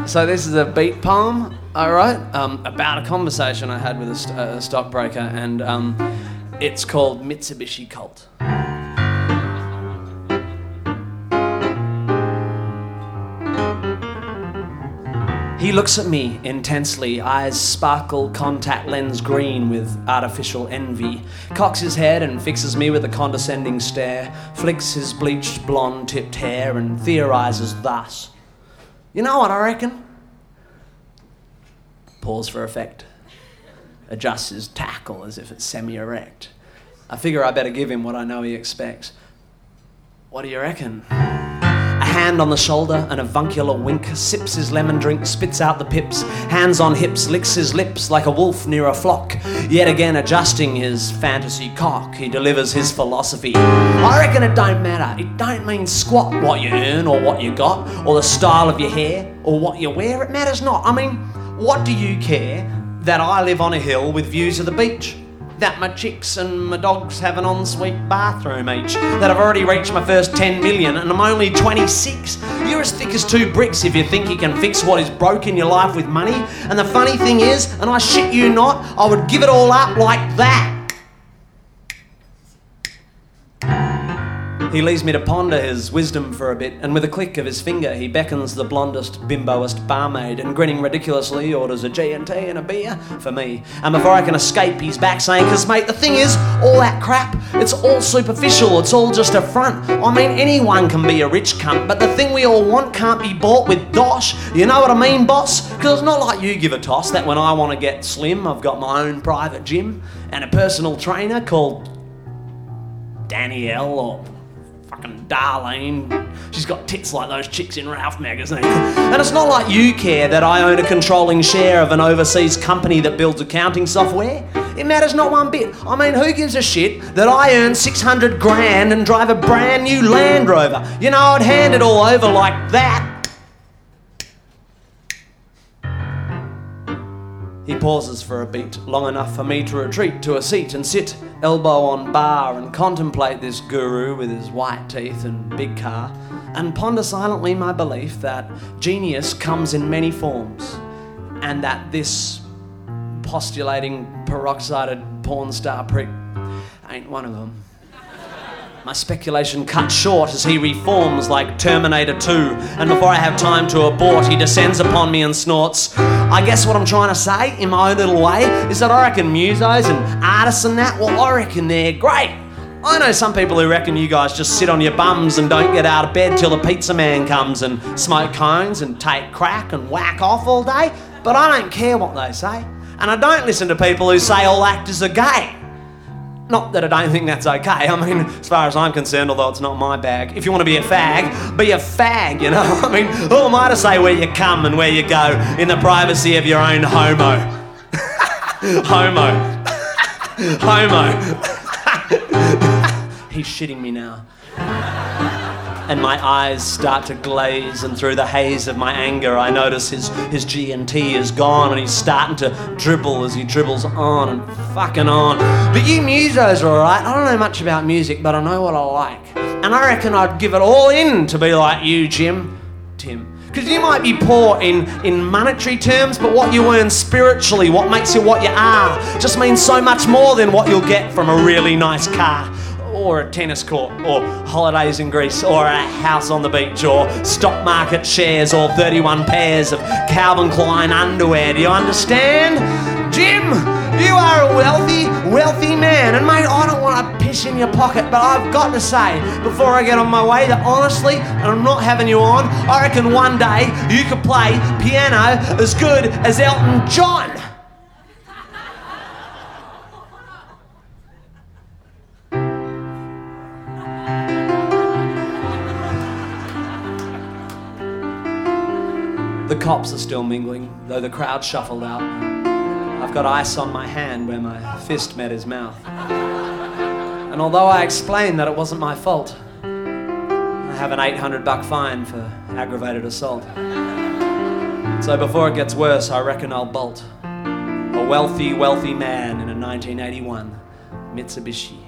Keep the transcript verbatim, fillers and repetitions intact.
So this is a beat poem I wrote um, about a conversation I had with a, st- a stockbroker, and um, it's called Mitsubishi Colt. He looks at me intensely, eyes sparkle contact lens green with artificial envy, cocks his head and fixes me with a condescending stare, flicks his bleached blonde tipped hair and theorises thus. You know what I reckon? Pause for effect. Adjusts his tackle as if it's semi-erect. I figure I better give him what I know he expects. What do you reckon? A hand on the shoulder, an avuncular wink, sips his lemon drink, spits out the pips, hands on hips, licks his lips like a wolf near a flock. Yet again adjusting his fantasy cock, he delivers his philosophy. I reckon it don't matter, it don't mean squat what you earn or what you got, or the style of your hair, or what you wear, it matters not. I mean, what do you care that I live on a hill with views of the beach? That my chicks and my dogs have an ensuite bathroom each, that I've already reached my first ten million and I'm only twenty-six. You're as thick as two bricks if you think you can fix what is broke in your life with money. And the funny thing is, and I shit you not, I would give it all up like that. He leaves me to ponder his wisdom for a bit, and with a click of his finger he beckons the blondest, bimboest barmaid and grinning ridiculously orders a G and T and a beer for me. And before I can escape he's back saying, cause mate, the thing is, all that crap, it's all superficial, it's all just a front. I mean, anyone can be a rich cunt, but the thing we all want can't be bought with dosh. You know what I mean, boss? Cause it's not like you give a toss that when I want to get slim I've got my own private gym and a personal trainer called Danielle or fucking Darlene. She's got tits like those chicks in Ralph magazine. And it's not like you care that I own a controlling share of an overseas company that builds accounting software. It matters not one bit. I mean, who gives a shit that I earn six hundred grand and drive a brand new Land Rover? You know, I'd hand it all over like that. He pauses for a beat, long enough for me to retreat to a seat and sit, elbow on bar, and contemplate this guru with his white teeth and big car, and ponder silently my belief that genius comes in many forms, and that this postulating peroxided porn star prick ain't one of them. My speculation cut short as he reforms like Terminator two, and before I have time to abort, he descends upon me and snorts. I guess what I'm trying to say, in my own little way, is that I reckon musos and artists and that, well, I reckon they're great. I know some people who reckon you guys just sit on your bums and don't get out of bed till the pizza man comes and smoke cones and take crack and whack off all day, but I don't care what they say. And I don't listen to people who say all actors are gay. Not that I don't think that's okay. I mean, as far as I'm concerned, although it's not my bag, if you want to be a fag, be a fag, you know? I mean, who am I to say where you come and where you go in the privacy of your own homo? Homo. Homo. He's shitting me now. And my eyes start to glaze, and through the haze of my anger I notice his, his G and T is gone, and he's starting to dribble as he dribbles on and fucking on. But you musos are alright. I don't know much about music, but I know what I like. And I reckon I'd give it all in to be like you, Jim. Tim. Because you might be poor in, in monetary terms, but what you earn spiritually, what makes you what you are, just means so much more than what you'll get from a really nice car, or a tennis court, or holidays in Greece, or a house on the beach, or stock market shares, or thirty-one pairs of Calvin Klein underwear. Do you understand? Jim, you are a wealthy, wealthy man, and mate, I don't want to piss in your pocket, but I've got to say, before I get on my way, that honestly, and I'm not having you on, I reckon one day you could play piano as good as Elton John. The cops are still mingling, though the crowd shuffled out. I've got ice on my hand where my fist met his mouth. And although I explained that it wasn't my fault, I have an eight hundred buck fine for aggravated assault. So before it gets worse, I reckon I'll bolt. A wealthy, wealthy man in a nineteen eighty-one Mitsubishi